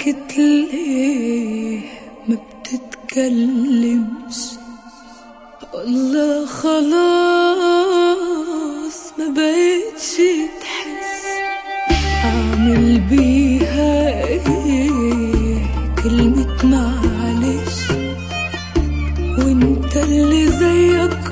ساكت ليه ما بتتكلمش؟ والله خلاص ما بقتش تحس. اعمل بيها ايه كلمة معلش وانت اللي زيك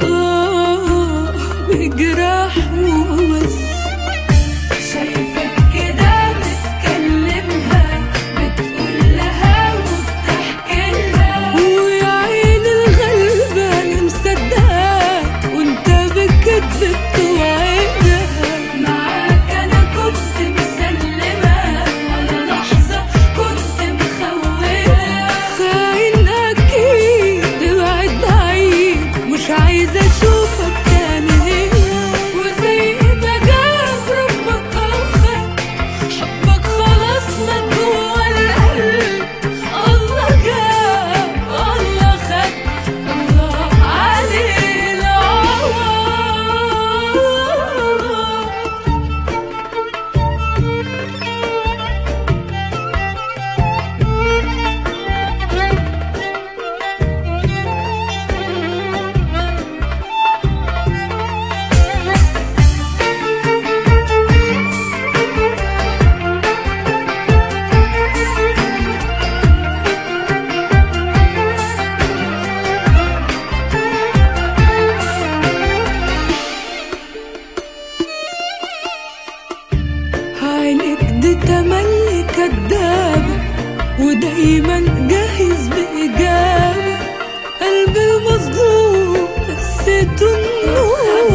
بجراح وبس. شايفك كده بتكلمها بتقول لها وبتحكي لها ويا عين الغلبة انا مصدقاك وانت بالكدب بتوعدها. معاك انا كنت مسلمة ولا لحظة كنت مخونة. خاين اكيد ابعد بعيد مش عايزة اشوفك تاني هنا. وزي ما جاب ربك اوفى حبك خلاص مات جوا القلب. الله جاب الله خد الله عليه العوض. عينك دي تملي كدابة ودايما جاهز بإجابة. قلبي المظلوم نسيته النور